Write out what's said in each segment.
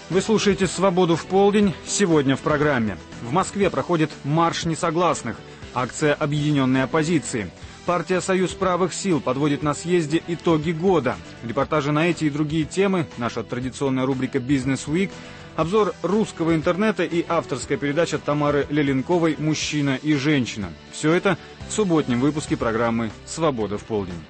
Вы слушаете «Свободу в полдень». Сегодня в программе. В Москве проходит марш несогласных. Акция объединенной оппозиции. Партия «Союз правых сил» подводит на съезде итоги года. Репортажи на эти и другие темы, наша традиционная рубрика «Бизнес Week», обзор русского интернета и авторская передача Тамары Леленковой «Мужчина и женщина». Все это в субботнем выпуске программы «Свобода в полдень».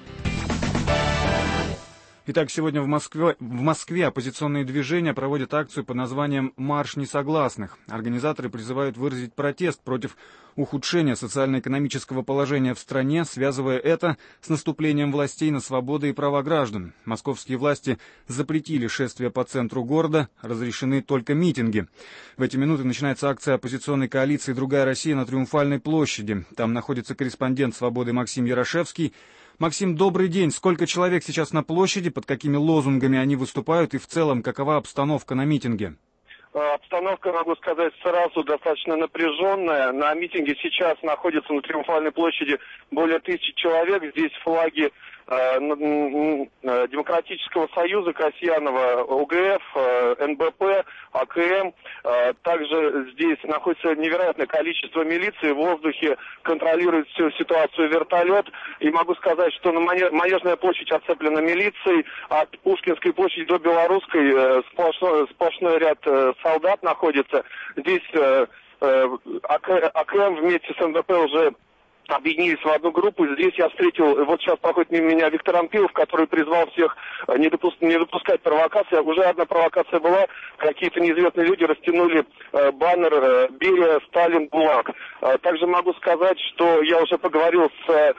Итак, сегодня в Москве оппозиционные движения проводят акцию под названием «Марш несогласных». Организаторы призывают выразить протест против ухудшения социально-экономического положения в стране, связывая это с наступлением властей на свободы и права граждан. Московские власти запретили шествия по центру города, разрешены только митинги. В эти минуты начинается акция оппозиционной коалиции «Другая Россия» на Триумфальной площади. Там находится корреспондент «Свободы» Максим Ярошевский. Максим, добрый день. Сколько человек сейчас на площади, под какими лозунгами они выступают и в целом какова обстановка на митинге? Обстановка, могу сказать, сразу достаточно напряженная. На митинге сейчас находится на Триумфальной площади более 1000 человек. Здесь флаги Демократического союза Касьянова, ОГФ, НБП, АКМ. Также здесь находится невероятное количество милиции. В воздухе контролирует всю ситуацию вертолет. И могу сказать, что на Манежная площадь оцеплена милицией. От Пушкинской площади до Белорусской сплошной ряд солдат находится. Здесь АКМ вместе с НБП уже объединились в одну группу. Здесь я встретил, вот сейчас проходит мимо меня Виктор Анпилов, который призвал всех не допускать провокации. Уже одна провокация была. Какие-то неизвестные люди растянули баннер «Берия, Сталин, ГУЛАГ». Также могу сказать, что я уже поговорил с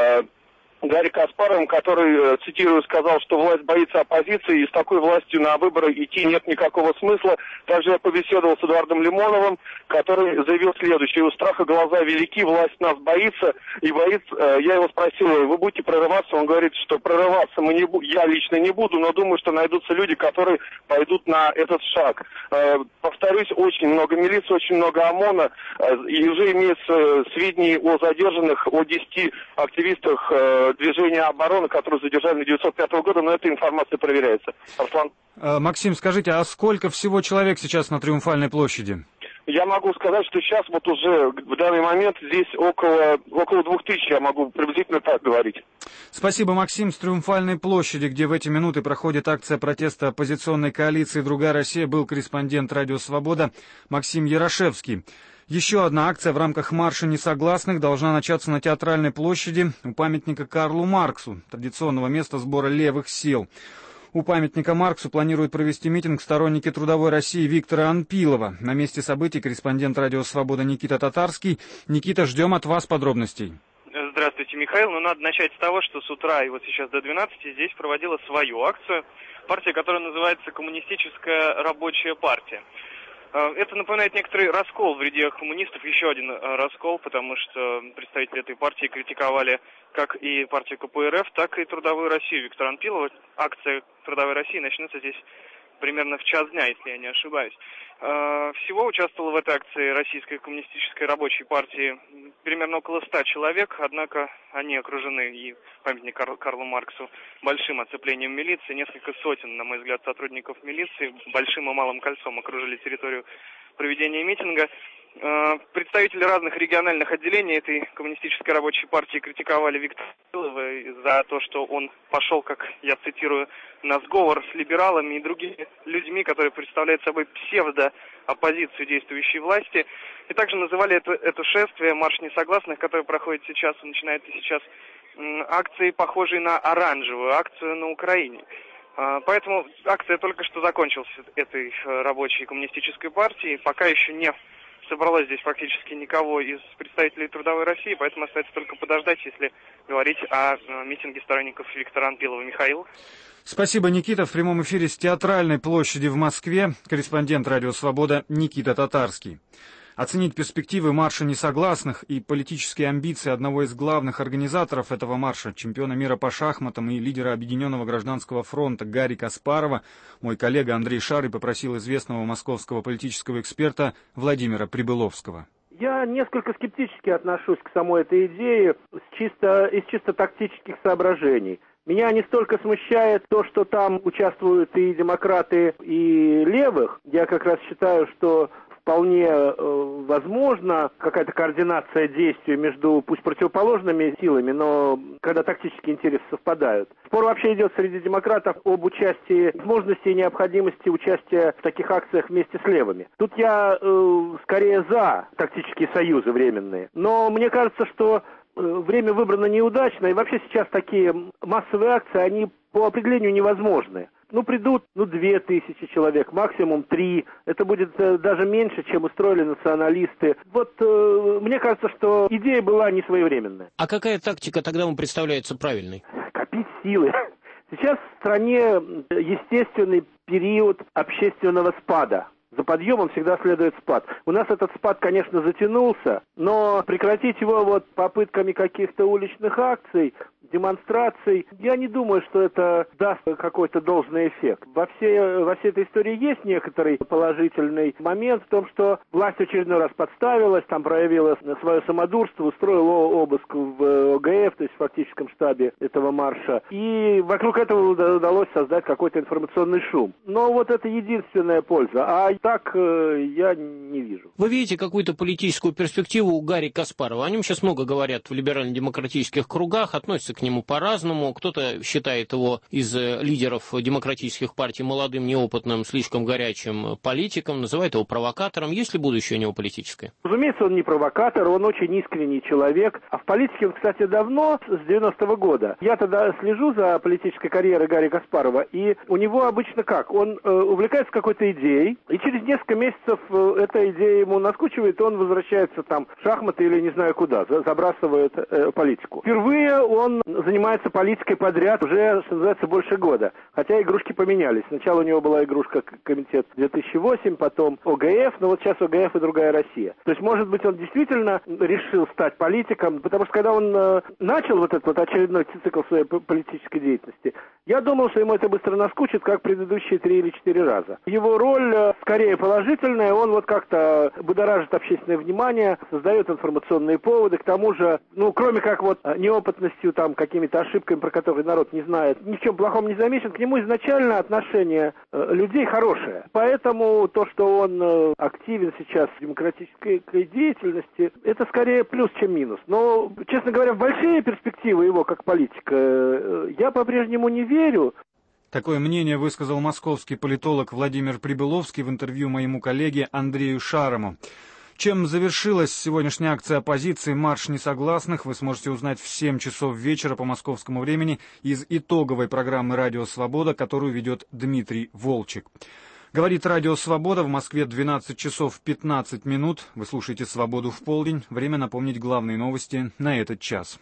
Гарри Каспаровым, который, цитирую, сказал, что власть боится оппозиции, и с такой властью на выборы идти нет никакого смысла. Также я побеседовал с Эдуардом Лимоновым, который заявил следующее: у страха глаза велики, власть нас боится, и боится. Я его спросил: вы будете прорываться? Он говорит, что прорываться я лично не буду, но думаю, что найдутся люди, которые пойдут на этот шаг. Повторюсь, очень много милиции, очень много ОМОНа, и уже имеется сведения о задержанных, о 10 активистах движения обороны, которые задержали на 905 года, но эта информация проверяется. Арслан. Максим, скажите, а сколько всего человек сейчас на Триумфальной площади? Я могу сказать, что сейчас вот уже в данный момент здесь около 2000, я могу приблизительно так говорить. Спасибо, Максим. С Триумфальной площади, где в эти минуты проходит акция протеста оппозиционной коалиции «Другая Россия», был корреспондент «Радио Свобода» Максим Ярошевский. Еще одна акция в рамках марша несогласных должна начаться на Театральной площади у памятника Карлу Марксу, традиционного места сбора левых сил. У памятника Марксу планируют провести митинг сторонники Трудовой России Виктора Анпилова. На месте событий корреспондент «Радио Свобода» Никита Татарский. Никита, ждем от вас подробностей. Здравствуйте, Михаил. Надо начать с того, что с утра и вот сейчас до 12 здесь проводила свою акцию. Партия, которая называется «Коммунистическая рабочая партия». Это напоминает некоторый раскол в рядах коммунистов, еще один раскол, потому что представители этой партии критиковали как и партию КПРФ, так и Трудовую Россию Виктора Анпилова. Акция Трудовой России начнется здесь примерно в час дня, если я не ошибаюсь. Всего участвовало в этой акции Российской коммунистической рабочей партии примерно около 100 человек, однако они окружены, и памятник Карлу Марксу, большим оцеплением милиции. Несколько сотен, на мой взгляд, сотрудников милиции большим и малым кольцом окружили территорию проведения митинга. Представители разных региональных отделений этой коммунистической рабочей партии критиковали Виктора Анпилова за то, что он пошел, как я цитирую, на сговор с либералами и другими людьми, которые представляют собой псевдо-оппозицию действующей власти. И также называли это шествие «Марш несогласных», которое проходит сейчас и начинается сейчас, акцией, похожей на оранжевую акцию на Украине. Поэтому акция только что закончилась этой рабочей коммунистической партии. Пока еще не собралось здесь практически никого из представителей Трудовой России, поэтому остается только подождать, если говорить о митинге сторонников Виктора Анпилова. Михаил. Спасибо, Никита. В прямом эфире с Театральной площади в Москве корреспондент «Радио Свобода» Никита Татарский. Оценить перспективы марша несогласных и политические амбиции одного из главных организаторов этого марша, чемпиона мира по шахматам и лидера Объединенного гражданского фронта Гарри Каспарова, мой коллега Андрей Шарый попросил известного московского политического эксперта Владимира Прибыловского. Я несколько скептически отношусь к самой этой идее из чисто тактических соображений. Меня не столько смущает то, что там участвуют и демократы, и левых. Я как раз считаю, что вполне возможно какая-то координация действий между, пусть противоположными силами, но когда тактические интересы совпадают. Спор вообще идет среди демократов об участии, возможности и необходимости участия в таких акциях вместе с левыми. Тут я скорее за тактические союзы временные. Но мне кажется, что время выбрано неудачно, и вообще сейчас такие массовые акции, они по определению невозможны. Придут, 2000 человек, максимум 3. Это будет даже меньше, чем устроили националисты. Мне кажется, что идея была не своевременная. А какая тактика тогда вам представляется правильной? Копить силы. Сейчас в стране естественный период общественного спада. За подъемом всегда следует спад. У нас этот спад, конечно, затянулся, но прекратить его попытками каких-то уличных акций, демонстраций, я не думаю, что это даст какой-то должный эффект. Во всей этой истории есть некоторый положительный момент в том, что власть в очередной раз подставилась, там проявила свое самодурство, устроила обыск в ОГФ, то есть в фактическом штабе этого марша, и вокруг этого удалось создать какой-то информационный шум. Но это единственная польза, а так я не вижу. Вы видите какую-то политическую перспективу у Гарри Каспарова? О нем сейчас много говорят в либерально-демократических кругах, относятся к нему по-разному. Кто-то считает его из лидеров демократических партий молодым, неопытным, слишком горячим политиком, называет его провокатором. Есть ли будущее у него политическое? Разумеется, он не провокатор, он очень искренний человек. А в политике он, кстати, давно, с 90-го года. Я тогда слежу за политической карьерой Гарри Каспарова, и у него обычно как? Он увлекается какой-то идеей, и через несколько месяцев эта идея ему наскучивает, и он возвращается в шахматы или не знаю куда, забрасывает политику. Впервые он занимается политикой подряд уже, что называется, больше года. Хотя игрушки поменялись. Сначала у него была игрушка Комитет 2008, потом ОГФ, но сейчас ОГФ и другая Россия. То есть, может быть, он действительно решил стать политиком, потому что когда он начал этот очередной цикл своей политической деятельности, я думал, что ему это быстро наскучит, как предыдущие 3 или 4 раза. Его роль скорее положительная, он как-то будоражит общественное внимание, создает информационные поводы, к тому же, кроме как неопытностью, какими-то ошибками, про которые народ не знает, ни в чем плохом не замечен, к нему изначально отношение людей хорошее. Поэтому то, что он активен сейчас в демократической деятельности, это скорее плюс, чем минус. Но, честно говоря, в большие перспективы его как политика я по-прежнему не верю. Такое мнение высказал московский политолог Владимир Прибыловский в интервью моему коллеге Андрею Шарому. Чем завершилась сегодняшняя акция оппозиции «Марш несогласных», вы сможете узнать в 7 часов вечера по московскому времени из итоговой программы «Радио Свобода», которую ведет Дмитрий Волчек. Говорит «Радио Свобода», в Москве 12 часов 15 минут. Вы слушаете «Свободу в полдень». Время напомнить главные новости на этот час.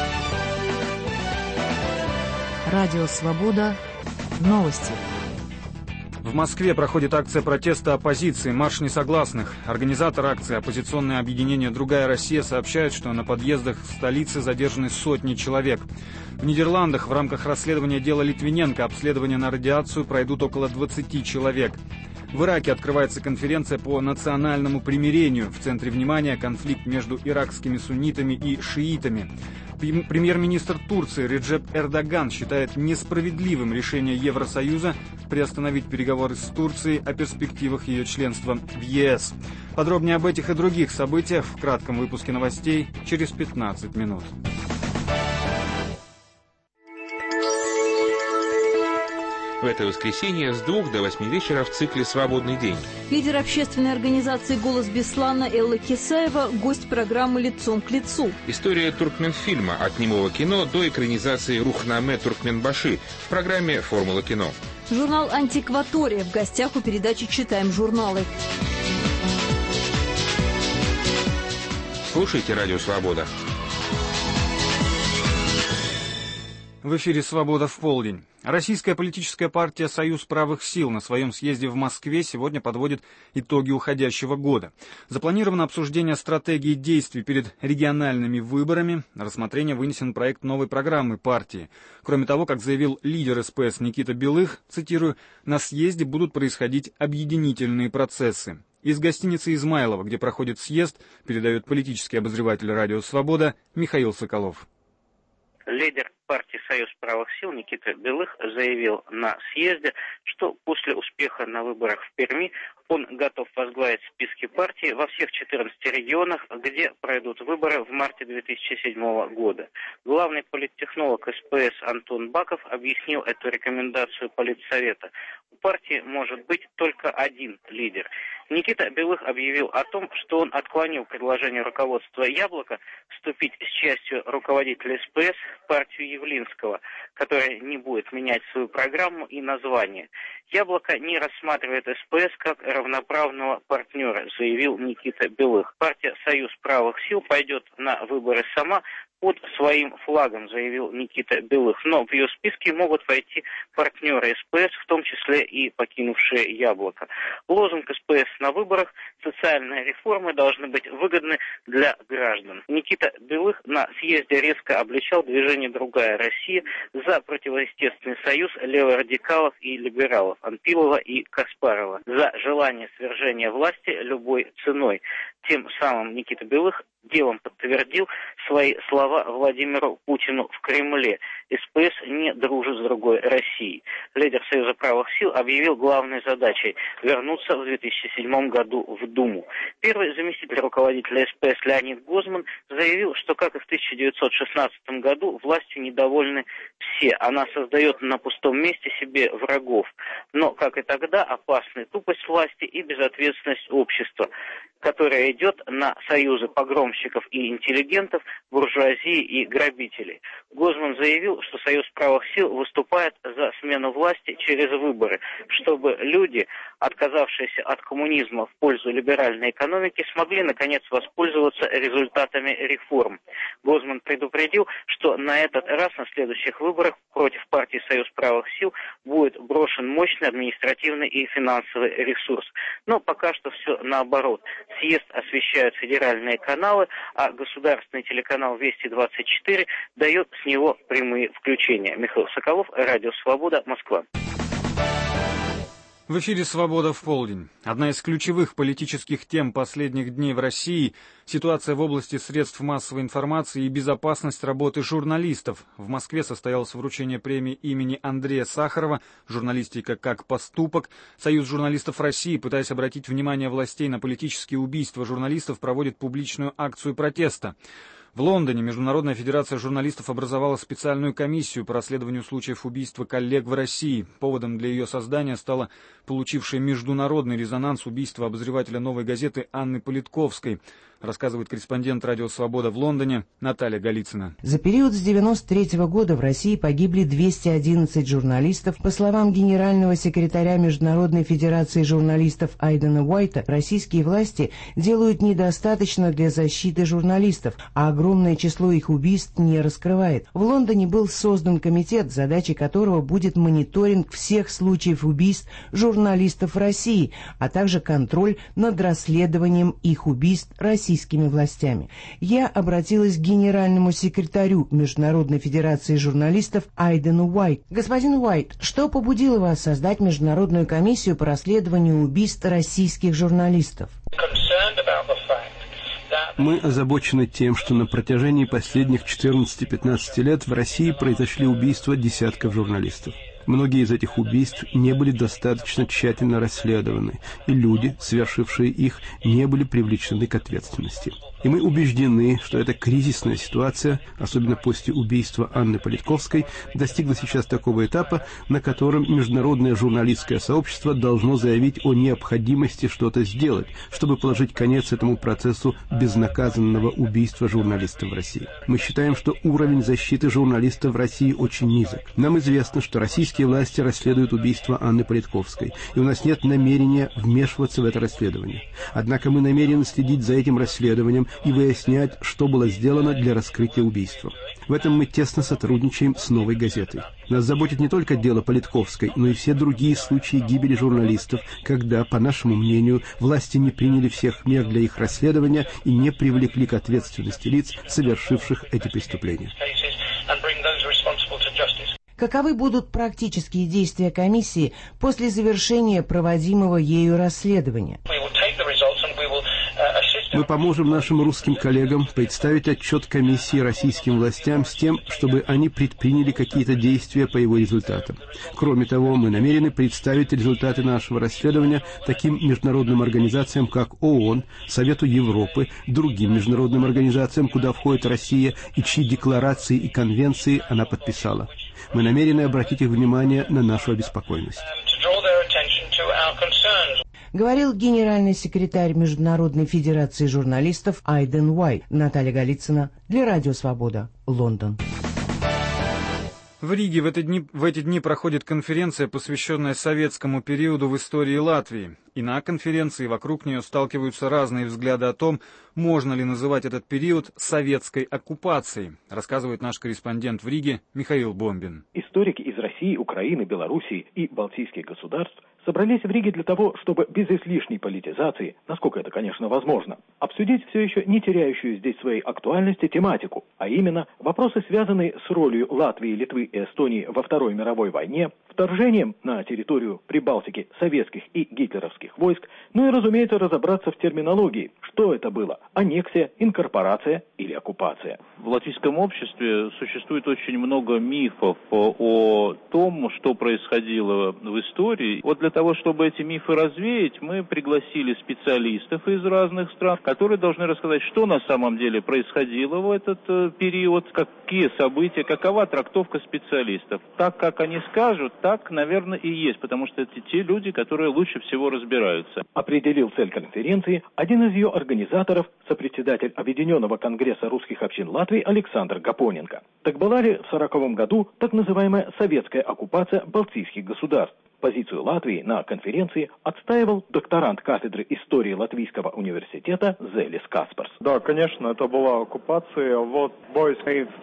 Радио Свобода. Новости. В Москве проходит акция протеста оппозиции «Марш несогласных». Организатор акции, оппозиционное объединение «Другая Россия», сообщает, что на подъездах в столице задержаны сотни человек. В Нидерландах в рамках расследования дела Литвиненко обследования на радиацию пройдут около 20 человек. В Ираке открывается конференция по национальному примирению. В центре внимания конфликт между иракскими суннитами и шиитами. Премьер-министр Турции Реджеп Эрдоган считает несправедливым решение Евросоюза приостановить переговоры с Турцией о перспективах ее членства в ЕС. Подробнее об этих и других событиях в кратком выпуске новостей через 15 минут. В это воскресенье с 2 до 8 вечера в цикле «Свободный день». Лидер общественной организации «Голос Беслана» Элла Кисаева – гость программы «Лицом к лицу». История туркменфильма от немого кино до экранизации Рухнаме Туркменбаши в программе «Формула кино». Журнал «Антикватория» в гостях у передачи «Читаем журналы». Слушайте «Радио Свобода». В эфире «Свобода в полдень». Российская политическая партия «Союз правых сил» на своем съезде в Москве сегодня подводит итоги уходящего года. Запланировано обсуждение стратегии действий перед региональными выборами. На рассмотрение вынесен проект новой программы партии. Кроме того, как заявил лидер СПС Никита Белых, цитирую, «на съезде будут происходить объединительные процессы». Из гостиницы «Измайлово», где проходит съезд, передает политический обозреватель «Радио Свобода» Михаил Соколов. Лидер партии «Союз правых сил» Никита Белых заявил на съезде, что после успеха на выборах в Перми он готов возглавить списки партии во всех 14 регионах, где пройдут выборы в марте 2007 года. Главный политтехнолог СПС Антон Баков объяснил эту рекомендацию Политсовета. У партии может быть только один лидер. Никита Белых объявил о том, что он отклонил предложение руководства «Яблока» вступить с частью руководителя СПС в партию Явлинского, которая не будет менять свою программу и название. «Яблоко» не рассматривает СПС как равноправного партнера, заявил Никита Белых. Партия «Союз правых сил» пойдет на выборы сама под своим флагом, заявил Никита Белых. Но в ее списке могут войти партнеры СПС, в том числе и покинувшие «Яблоко». Лозунг СПС на выборах: социальные реформы должны быть выгодны для граждан. Никита Белых на съезде резко обличал движение «Другая Россия» за противоестественный союз леворадикалов и либералов Анпилова и Каспарова, за желание свержения власти любой ценой. Тем самым Никита Белых делом подтвердил свои слова Владимиру Путину в Кремле. СПС не дружит с другой Россией. Лидер Союза правых сил объявил главной задачей вернуться в 2007 году в Думу. Первый заместитель руководителя СПС Леонид Гозман заявил, что, как и в 1916 году, властью недовольны все. Она создает на пустом месте себе врагов. Но, как и тогда, опасны тупость власти и безответственность общества, которая идет на союзы погромщиков и интеллигентов, буржуазии и грабителей. Гозман заявил, что Союз правых сил выступает за смену власти через выборы, чтобы люди, отказавшиеся от коммунизма в пользу либеральной экономики, смогли наконец воспользоваться результатами реформ. Гозман предупредил, что на этот раз на следующих выборах против партии «Союз правых сил» будет брошен мощный административный и финансовый ресурс. Но пока что все наоборот. Съезд освещают федеральные каналы, а государственный телеканал «Вести-24» дает с него прямые включения. Михаил Соколов, Радио Свобода, Москва. В эфире «Свобода в полдень». Одна из ключевых политических тем последних дней в России – ситуация в области средств массовой информации и безопасность работы журналистов. В Москве состоялось вручение премии имени Андрея Сахарова «Журналистика как поступок». Союз журналистов России, пытаясь обратить внимание властей на политические убийства журналистов, проводит публичную акцию протеста. В Лондоне Международная федерация журналистов образовала специальную комиссию по расследованию случаев убийства коллег в России. Поводом для ее создания стало получившее международный резонанс убийство обозревателя «Новой газеты» Анны Политковской, рассказывает корреспондент «Радио Свобода» в Лондоне Наталья Голицына. За период с 1993 года в России погибли 211 журналистов. По словам генерального секретаря Международной федерации журналистов Айдена Уайта, российские власти делают недостаточно для защиты журналистов, а огромное число их убийств не раскрывает. В Лондоне был создан комитет, задачей которого будет мониторинг всех случаев убийств журналистов в России, а также контроль над расследованием их убийств российскими властями. Я обратилась к генеральному секретарю Международной федерации журналистов Айдену Уайту. Господин Уайт, что побудило вас создать международную комиссию по расследованию убийств российских журналистов? Мы озабочены тем, что на протяжении последних 14-15 лет в России произошли убийства десятков журналистов. Многие из этих убийств не были достаточно тщательно расследованы, и люди, совершившие их, не были привлечены к ответственности. И мы убеждены, что эта кризисная ситуация, особенно после убийства Анны Политковской, достигла сейчас такого этапа, на котором международное журналистское сообщество должно заявить о необходимости что-то сделать, чтобы положить конец этому процессу безнаказанного убийства журналистов в России. Мы считаем, что уровень защиты журналистов в России очень низок. Нам известно, что российские власти расследуют убийство Анны Политковской, и у нас нет намерения вмешиваться в это расследование. Однако мы намерены следить за этим расследованием и выяснять, что было сделано для раскрытия убийства. В этом мы тесно сотрудничаем с «Новой газетой». Нас заботит не только дело Политковской, но и все другие случаи гибели журналистов, когда, по нашему мнению, власти не приняли всех мер для их расследования и не привлекли к ответственности лиц, совершивших эти преступления. Каковы будут практические действия комиссии после завершения проводимого ею расследования? Мы поможем нашим русским коллегам представить отчет комиссии российским властям с тем, чтобы они предприняли какие-то действия по его результатам. Кроме того, мы намерены представить результаты нашего расследования таким международным организациям, как ООН, Совету Европы, другим международным организациям, куда входит Россия и чьи декларации и конвенции она подписала. Мы намерены обратить их внимание на нашу обеспокоенность. Говорил генеральный секретарь Международной федерации журналистов Айден Уайт. Наталья Голицына для Радио Свобода, Лондон. В Риге в эти дни проходит конференция, посвященная советскому периоду в истории Латвии. И на конференции вокруг нее сталкиваются разные взгляды о том, можно ли называть этот период советской оккупацией, рассказывает наш корреспондент в Риге Михаил Бомбин. Историки из России, Украины, Белоруссии и Балтийских государств собрались в Риге для того, чтобы без излишней политизации, насколько это, конечно, возможно, обсудить все еще не теряющую здесь своей актуальности тематику, а именно вопросы, связанные с ролью Латвии, Литвы и Эстонии во Второй мировой войне, вторжением на территорию Прибалтики советских и гитлеровских войск, ну и, разумеется, разобраться в терминологии, что это было – аннексия, инкорпорация или оккупация. В латвийском обществе существует очень много мифов о том, что происходило в истории. Вот для того, чтобы эти мифы развеять, мы пригласили специалистов из разных стран, которые должны рассказать, что на самом деле происходило в этот период, какие события, какова трактовка специалистов. Так, как они скажут, так, наверное, и есть, потому что это те люди, которые лучше всего разбираются. Определил цель конференции один из ее организаторов, сопредседатель Объединенного конгресса русских общин Латвии Александр Гапоненко. Так была ли в 1940 году так называемая советская оккупация балтийских государств? Позицию Латвии на конференции отстаивал докторант кафедры истории Латвийского университета Зелис Каспарс. Да, конечно, это была оккупация. Вот бой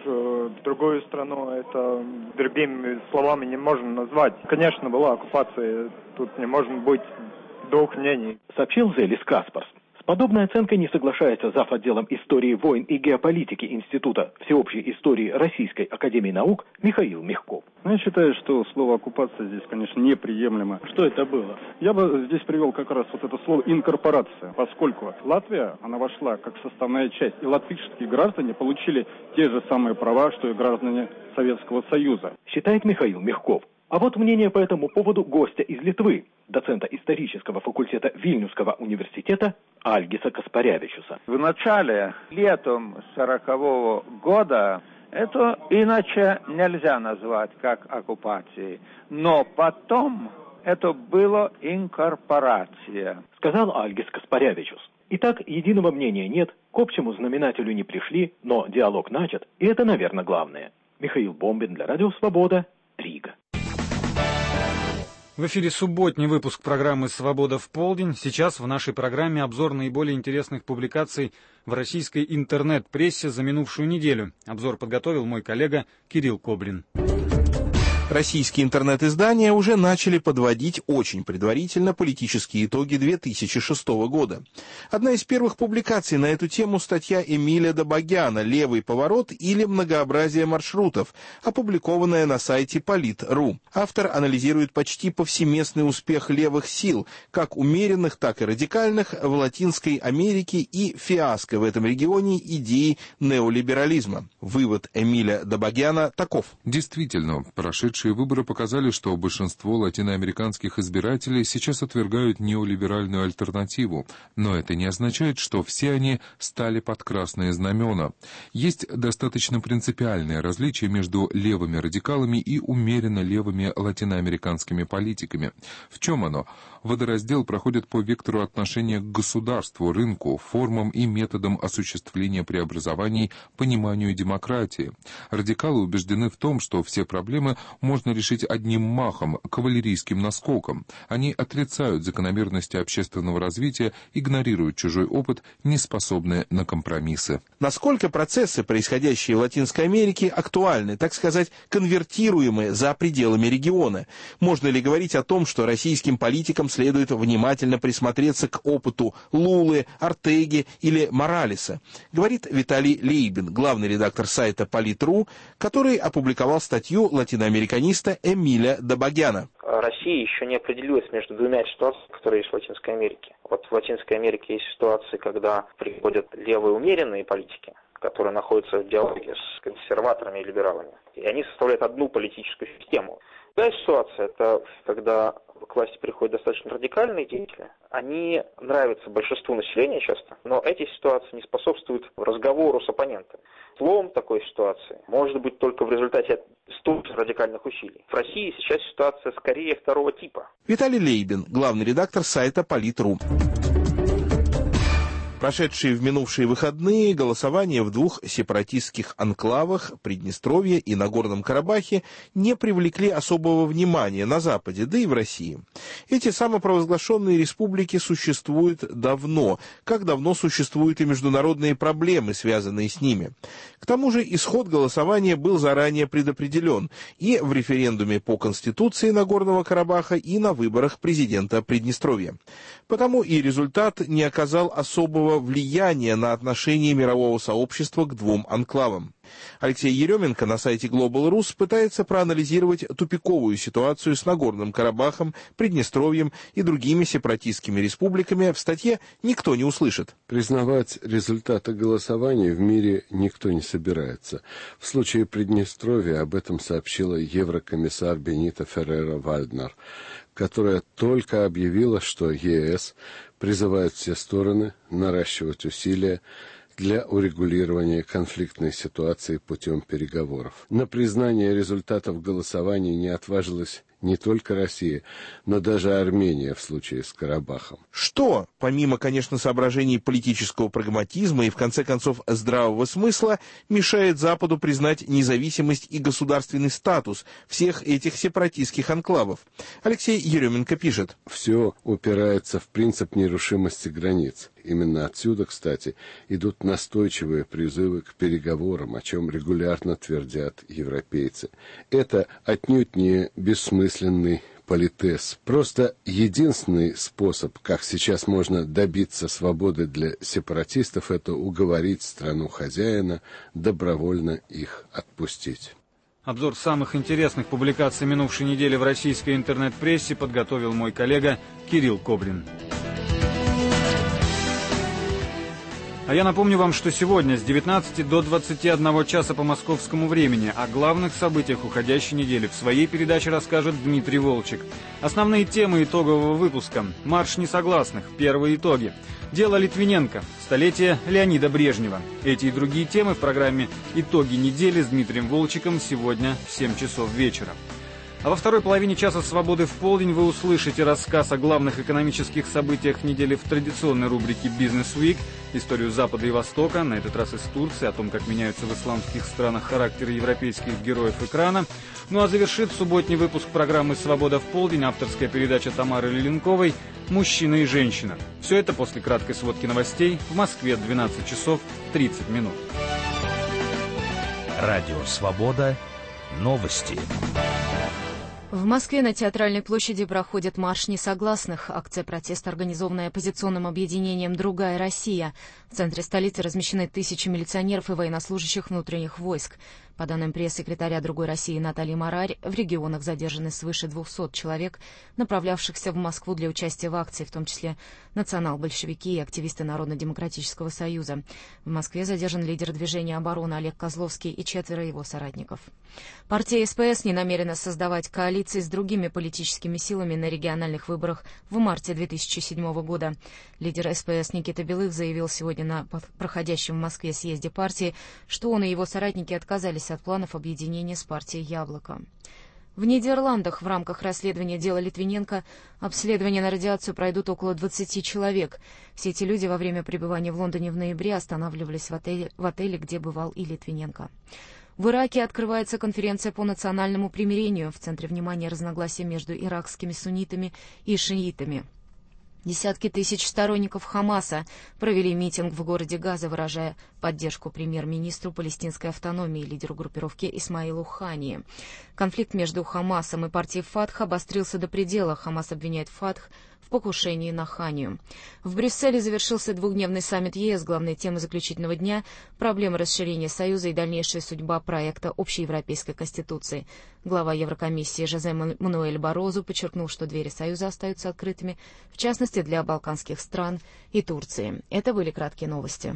в другую страну, это другими словами не можно назвать. Конечно, была оккупация, тут не может быть двух мнений. Сообщил Зелис Каспарс. С подобной оценкой не соглашается зав. Отделом истории войн и геополитики Института всеобщей истории Российской академии наук Михаил Мягков. Я считаю, что слово «оккупация» здесь, конечно, неприемлемо. Что это было? Я бы здесь привел как раз вот это слово «инкорпорация», поскольку Латвия, она вошла как составная часть, и латвийские граждане получили те же самые права, что и граждане Советского Союза. Считает Михаил Мягков. А вот мнение по этому поводу гостя из Литвы, доцента исторического факультета Вильнюсского университета Альгиса Каспарявичуса. В начале, летом 1940 года, это иначе нельзя назвать как оккупацией, но потом это было инкорпорация. Сказал Альгис Каспарявичус. Итак, единого мнения нет, к общему знаменателю не пришли, но диалог начат, и это, наверное, главное. Михаил Бомбин для Радио Свобода, Рига. В эфире субботний выпуск программы «Свобода в полдень». Сейчас в нашей программе обзор наиболее интересных публикаций в российской интернет-прессе за минувшую неделю. Обзор подготовил мой коллега Кирилл Коблин. Российские интернет-издания уже начали подводить очень предварительно политические итоги 2006 года. Одна из первых публикаций на эту тему — статья Эмиля Добагяна «Левый поворот или многообразие маршрутов», опубликованная на сайте Полит.ру. Автор анализирует почти повсеместный успех левых сил, как умеренных, так и радикальных, в Латинской Америке и фиаско в этом регионе идеи неолиберализма. Вывод Эмиля Добагяна таков. Действительно, прошедшие выборы показали, что большинство латиноамериканских избирателей сейчас отвергают неолиберальную альтернативу, но это не означает, что все они стали под красные знамена. Есть достаточно принципиальное различие между левыми радикалами и умеренно левыми латиноамериканскими политиками. В чем оно? Водораздел проходит по вектору отношения к государству, рынку, формам и методам осуществления преобразований, пониманию демократии. Радикалы убеждены в том, что все проблемы можно решить одним махом, кавалерийским наскоком. Они отрицают закономерности общественного развития, игнорируют чужой опыт, не способны на компромиссы. Насколько процессы, происходящие в Латинской Америке, актуальны, так сказать, конвертируемы за пределами региона? Можно ли говорить о том, что российским политикам следует внимательно присмотреться к опыту Лулы, Ортеги или Моралеса? Говорит Виталий Лейбин, главный редактор сайта Полит.ру, который опубликовал статью латиноамериканиста Эмиля Добагяна. Россия еще не определилась между двумя ситуациями, которые есть в Латинской Америке. Вот в Латинской Америке есть ситуации, когда приходят левые умеренные политики, которые находятся в диалоге с консерваторами и либералами. И они составляют одну политическую систему. Другая ситуация, это когда к власти приходят достаточно радикальные деятели. Они нравятся большинству населения часто, но эти ситуации не способствуют разговору с оппонентами. Слом такой ситуации может быть только в результате столь радикальных усилий. В России сейчас ситуация скорее второго типа. Виталий Лейбин, главный редактор сайта Полит.ру. Прошедшие в минувшие выходные голосования в двух сепаратистских анклавах Приднестровье и Нагорном Карабахе не привлекли особого внимания на Западе, да и в России. Эти самопровозглашенные республики существуют давно, как давно существуют и международные проблемы, связанные с ними. К тому же исход голосования был заранее предопределен и в референдуме по Конституции Нагорного Карабаха, и на выборах президента Приднестровья. Потому и результат не оказал особого влияния на отношение мирового сообщества к двум анклавам. Алексей Еременко на сайте Global Rus пытается проанализировать тупиковую ситуацию с Нагорным Карабахом, Приднестровьем и другими сепаратистскими республиками в статье «Никто не услышит». Признавать результаты голосования в мире никто не собирается. В случае Приднестровья об этом сообщила еврокомиссар Бенита Феррера-Вальднер, которая только объявила, что ЕС призывает все стороны наращивать усилия для урегулирования конфликтной ситуации путем переговоров. На признание результатов голосования не отважилась не только Россия, но даже Армения в случае с Карабахом. Что, помимо, конечно, соображений политического прагматизма и, в конце концов, здравого смысла, мешает Западу признать независимость и государственный статус всех этих сепаратистских анклавов? Алексей Еременко пишет. Все упирается в принцип нерушимости границ. Именно отсюда, кстати, идут настойчивые призывы к переговорам, о чем регулярно твердят европейцы. Это отнюдь не бессмысленный политез. Просто единственный способ, как сейчас можно добиться свободы для сепаратистов, это уговорить страну хозяина добровольно их отпустить. Обзор самых интересных публикаций минувшей недели в российской интернет-прессе подготовил мой коллега Кирилл Коблин. А я напомню вам, что сегодня с 19 до 21 часа по московскому времени о главных событиях уходящей недели в своей передаче расскажет Дмитрий Волчек. Основные темы итогового выпуска. Марш несогласных. Первые итоги. Дело Литвиненко. Столетие Леонида Брежнева. Эти и другие темы в программе «Итоги недели» с Дмитрием Волчеком сегодня в 7 часов вечера. А во второй половине часа «Свободы в полдень» вы услышите рассказ о главных экономических событиях недели в традиционной рубрике «Бизнес Week», историю Запада и Востока, на этот раз из Турции, о том, как меняются в исламских странах характеры европейских героев экрана. Ну а завершит субботний выпуск программы «Свобода в полдень» авторская передача Тамары Леленковой «Мужчина и женщина». Все это после краткой сводки новостей в Москве 12 часов 30 минут. Радио «Свобода». Новости. В Москве на Театральной площади проходит марш несогласных. Акция протеста, организованная оппозиционным объединением «Другая Россия». В центре столицы размещены тысячи милиционеров и военнослужащих внутренних войск. По данным пресс-секретаря «Другой России» Натальи Марарь, в регионах задержаны свыше 200 человек, направлявшихся в Москву для участия в акции, в том числе национал-большевики и активисты Народно-демократического союза. В Москве задержан лидер движения «Оборона» Олег Козловский и 4 его соратников. Партия СПС не намерена создавать коалиции с другими политическими силами на региональных выборах в марте 2007 года. Лидер СПС Никита Белых заявил сегодня на проходящем в Москве съезде партии, что он и его соратники отказались от планов объединения с партией «Яблоко». В Нидерландах в рамках расследования дела Литвиненко обследования на радиацию пройдут около 20 человек. Все эти люди во время пребывания в Лондоне в ноябре останавливались в отеле, где бывал и Литвиненко. В Ираке открывается конференция по национальному примирению. В центре внимания разногласия между иракскими суннитами и шиитами. Десятки тысяч сторонников Хамаса провели митинг в городе Газа, выражая поддержку премьер-министру палестинской автономии, лидеру группировки Исмаилу Хании. Конфликт между Хамасом и партией Фатх обострился до предела. Хамас обвиняет Фатх в покушении на Ханию. В Брюсселе завершился двухдневный саммит ЕС. Главной темой заключительного дня — проблемы расширения Союза и дальнейшая судьба проекта общеевропейской конституции. Глава Еврокомиссии Жозе Мануэль Баррозу подчеркнул, что двери Союза остаются открытыми, в частности для балканских стран и Турции. Это были краткие новости.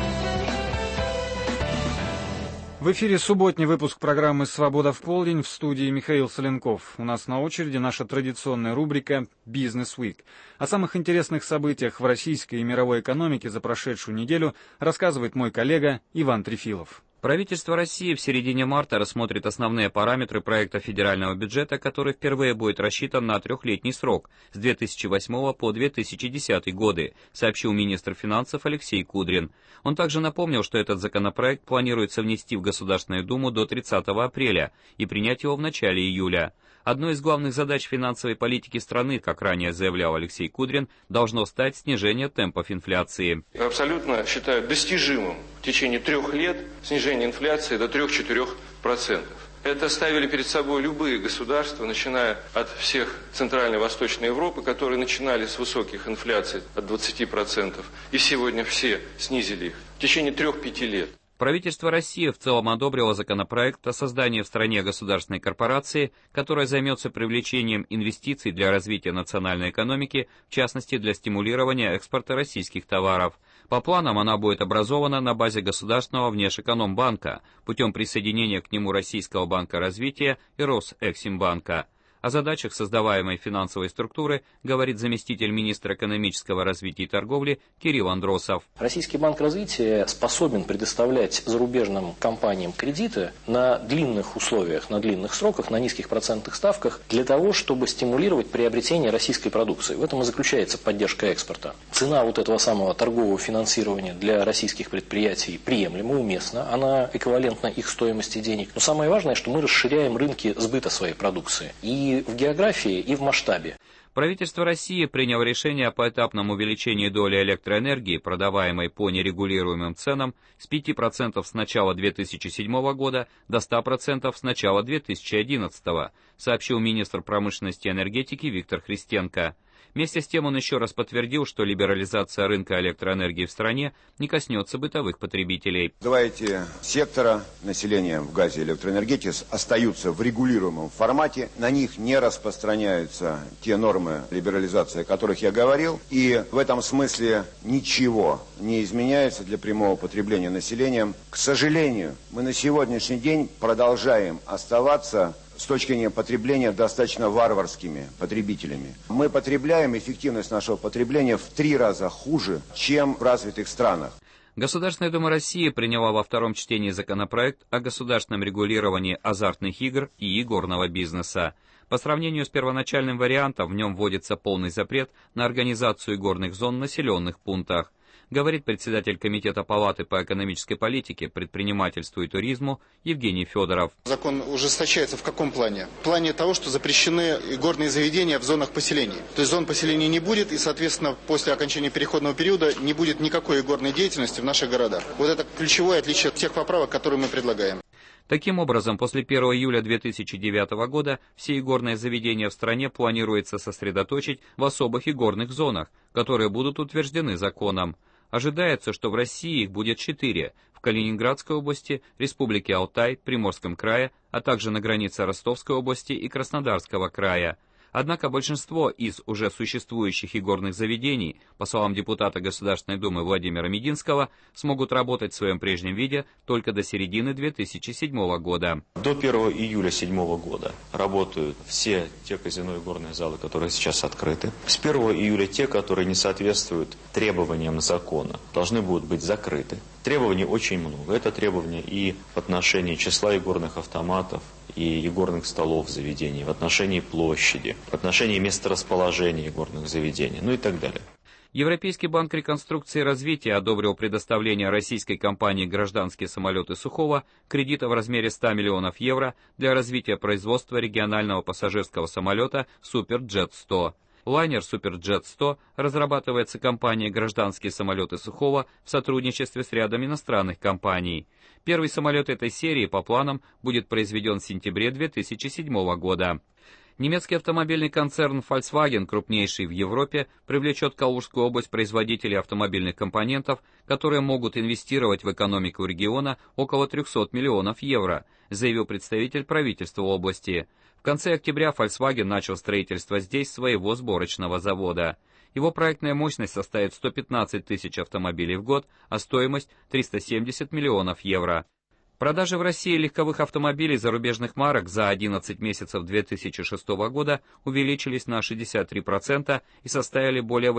В эфире субботний выпуск программы «Свобода в полдень», в студии Михаил Соленков. У нас на очереди наша традиционная рубрика «Бизнес Week». О самых интересных событиях в российской и мировой экономике за прошедшую неделю рассказывает мой коллега Иван Трефилов. Правительство России в середине марта рассмотрит основные параметры проекта федерального бюджета, который впервые будет рассчитан на трехлетний срок с 2008 по 2010 годы, сообщил министр финансов Алексей Кудрин. Он также напомнил, что этот законопроект планируется внести в Государственную Думу до 30 апреля и принять его в начале июля. Одной из главных задач финансовой политики страны, как ранее заявлял Алексей Кудрин, должно стать снижение темпов инфляции. Абсолютно считаю достижимым в течение 3 лет снижение инфляции до 3-4%. Это ставили перед собой любые государства, начиная от всех Центральной и Восточной Европы, которые начинали с высоких инфляций от 20%, и сегодня все снизили их в течение 3-5 лет. Правительство России в целом одобрило законопроект о создании в стране государственной корпорации, которая займется привлечением инвестиций для развития национальной экономики, в частности для стимулирования экспорта российских товаров. По планам она будет образована на базе Государственного внешэкономбанка путем присоединения к нему Российского банка развития и Росэксимбанка. О задачах создаваемой финансовой структуры говорит заместитель министра экономического развития и торговли Кирилл Андросов. Российский банк развития способен предоставлять зарубежным компаниям кредиты на длинных условиях, на длинных сроках, на низких процентных ставках для того, чтобы стимулировать приобретение российской продукции. В этом и заключается поддержка экспорта. Цена вот этого самого торгового финансирования для российских предприятий приемлема, уместна, она эквивалентна их стоимости денег. Но самое важное, что мы расширяем рынки сбыта своей продукции. И в географии, и в масштабе. Правительство России приняло решение о поэтапном увеличении доли электроэнергии, продаваемой по нерегулируемым ценам, с 5% с начала 2007 года до 100% с начала 2011, сообщил министр промышленности и энергетики Виктор Христенко. Вместе с тем он еще раз подтвердил, что либерализация рынка электроэнергии в стране не коснется бытовых потребителей. Два эти сектора населения в газе и электроэнергетике остаются в регулируемом формате. На них не распространяются те нормы либерализации, о которых я говорил. И в этом смысле ничего не изменяется для прямого потребления населением. К сожалению, мы на сегодняшний день продолжаем оставаться с точки зрения потребления достаточно варварскими потребителями. Мы потребляем, эффективность нашего потребления в 3 раза хуже, чем в развитых странах. Государственная Дума России приняла во втором чтении законопроект о государственном регулировании азартных игр и игорного бизнеса. По сравнению с первоначальным вариантом, в нем вводится полный запрет на организацию игорных зон в населенных пунктах, говорит председатель Комитета Палаты по экономической политике, предпринимательству и туризму Евгений Федоров. Закон ужесточается в каком плане? В плане того, что запрещены игорные заведения в зонах поселений. То есть зон поселения не будет, и, соответственно, после окончания переходного периода не будет никакой игорной деятельности в наших городах. Вот это ключевое отличие от тех поправок, которые мы предлагаем. Таким образом, после 1 июля 2009 года все игорные заведения в стране планируется сосредоточить в особых игорных зонах, которые будут утверждены законом. Ожидается, что в России их будет 4 – в Калининградской области, Республике Алтай, Приморском крае, а также на границе Ростовской области и Краснодарского края. Однако большинство из уже существующих игорных заведений, по словам депутата Государственной Думы Владимира Мединского, смогут работать в своем прежнем виде только до середины 2007 года. До 1 июля 2007 года работают все те казино и игорные залы, которые сейчас открыты. С 1 июля те, которые не соответствуют требованиям закона, должны будут быть закрыты. Требований очень много. Это требования и в отношении числа игорных автоматов, и игорных столов заведений, в отношении площади, в отношении месторасположения игорных заведений, ну и так далее. Европейский банк реконструкции и развития одобрил предоставление российской компании «Гражданские самолеты Сухого» кредита в размере 100 миллионов евро для развития производства регионального пассажирского самолета «Суперджет-100». Лайнер «Суперджет-100» разрабатывается компанией «Гражданские самолеты Сухого» в сотрудничестве с рядом иностранных компаний. Первый самолет этой серии, по планам, будет произведен в сентябре 2007 года. Немецкий автомобильный концерн Volkswagen, крупнейший в Европе, привлечет Калужскую область производителей автомобильных компонентов, которые могут инвестировать в экономику региона около 300 миллионов евро, заявил представитель правительства области. В конце октября Volkswagen начал строительство здесь своего сборочного завода. Его проектная мощность составит 115 тысяч автомобилей в год, а стоимость 370 миллионов евро. Продажи в России легковых автомобилей зарубежных марок за 11 месяцев 2006 года увеличились на 63% и составили более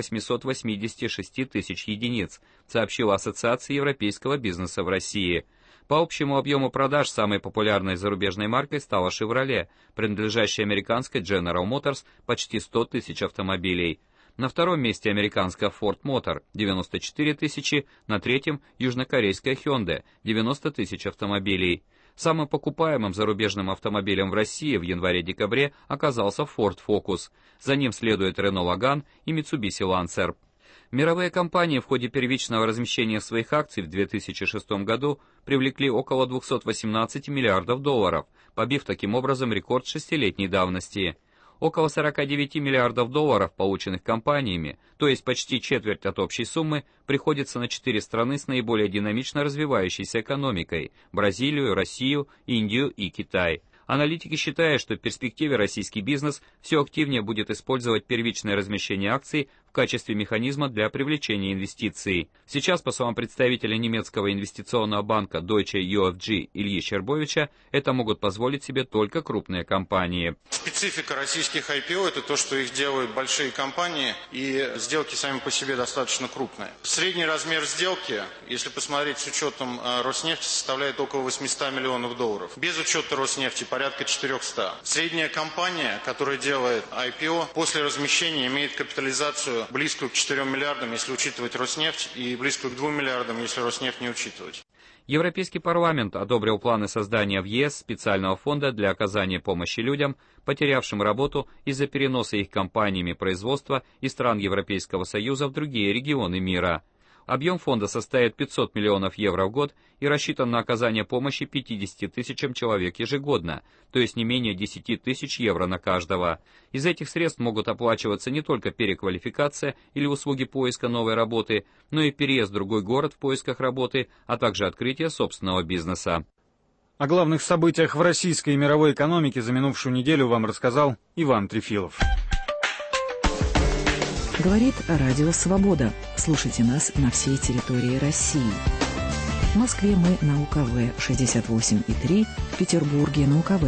886 тысяч единиц, сообщила Ассоциация европейского бизнеса в России. По общему объему продаж самой популярной зарубежной маркой стала Chevrolet, принадлежащая американской General Motors, почти 100 тысяч автомобилей. На втором месте американская Ford Motor – 94 тысячи, на третьем – южнокорейская Hyundai – 90 тысяч автомобилей. Самым покупаемым зарубежным автомобилем в России в январе-декабре оказался Ford Focus. За ним следует Renault Logan и Mitsubishi Lancer. Мировые компании в ходе первичного размещения своих акций в 2006 году привлекли около 218 миллиардов долларов, побив таким образом рекорд шестилетней давности. Около 49 миллиардов долларов, полученных компаниями, то есть почти четверть от общей суммы, приходится на 4 страны с наиболее динамично развивающейся экономикой – Бразилию, Россию, Индию и Китай. Аналитики считают, что в перспективе российский бизнес все активнее будет использовать первичное размещение акций в качестве механизма для привлечения инвестиций. Сейчас, по словам представителя немецкого инвестиционного банка Deutsche UFG Ильи Щербовича, это могут позволить себе только крупные компании. Специфика российских IPO – это то, что их делают большие компании, и сделки сами по себе достаточно крупные. Средний размер сделки, если посмотреть с учетом Роснефти, составляет около 800 миллионов долларов. Без учета Роснефти порядка 400. Средняя компания, которая делает IPO, после размещения имеет капитализацию близкую к 4 миллиардам, если учитывать Роснефть, и близкую к 2 миллиардам, если Роснефть не учитывать. Европейский парламент одобрил планы создания в ЕС специального фонда для оказания помощи людям, потерявшим работу из-за переноса их компаниями производства из стран Европейского Союза в другие регионы мира. Объем фонда составит 500 миллионов евро в год и рассчитан на оказание помощи 50 тысячам человек ежегодно, то есть не менее 10 тысяч евро на каждого. Из этих средств могут оплачиваться не только переквалификация или услуги поиска новой работы, но и переезд в другой город в поисках работы, а также открытие собственного бизнеса. О главных событиях в российской и мировой экономике за минувшую неделю вам рассказал Иван Трефилов. Говорит Радио Свобода. Слушайте нас на всей территории России. В Москве мы на УКВ 68,3, в Петербурге на УКВ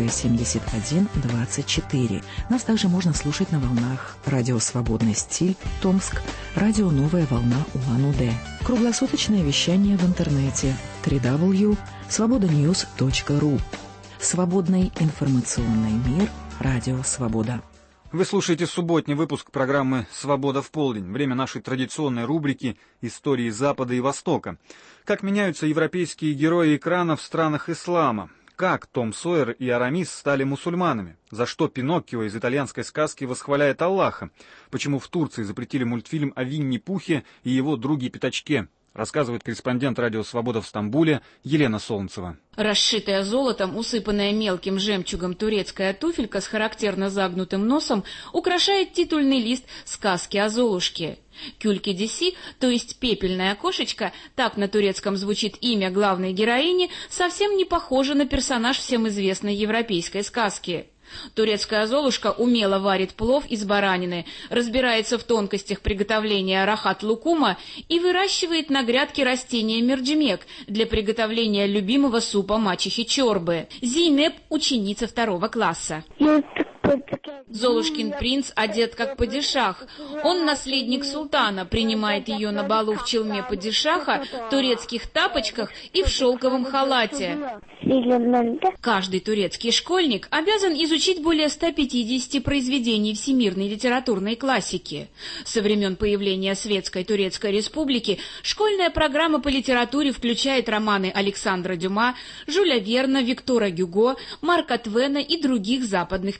71,24. Нас также можно слушать на волнах Радио Свободный стиль, Томск, Радио Новая волна Улан-Удэ. Круглосуточное вещание в интернете www.svobodanews.ru. Свободный информационный мир. Радио Свобода. Вы слушаете субботний выпуск программы «Свобода в полдень». Время нашей традиционной рубрики «Истории Запада и Востока». Как меняются европейские герои экрана в странах ислама? Как Том Сойер и Арамис стали мусульманами? За что Пиноккио из итальянской сказки восхваляет Аллаха? Почему в Турции запретили мультфильм о Винни-Пухе и его друге-пятачке? Рассказывает корреспондент «Радио Свобода» в Стамбуле Елена Солнцева. Расшитая золотом, усыпанная мелким жемчугом турецкая туфелька с характерно загнутым носом украшает титульный лист сказки о Золушке. Кюльке-Диси, то есть пепельная кошечка, так на турецком звучит имя главной героини, совсем не похожа на персонаж всем известной европейской сказки. Турецкая Золушка умело варит плов из баранины, разбирается в тонкостях приготовления рахат-лукума и выращивает на грядке растения мерджимек для приготовления любимого супа мачехи Чорбы. Зейнеп – ученица 2 класса. Золушкин принц одет как падишах. Он наследник султана, принимает ее на балу в челме падишаха, турецких тапочках и в шелковом халате. Каждый турецкий школьник обязан изучить более 150 произведений всемирной литературной классики. Со времен появления Светской Турецкой Республики школьная программа по литературе включает романы Александра Дюма, Жюля Верна, Виктора Гюго, Марка Твена и других западных писателей.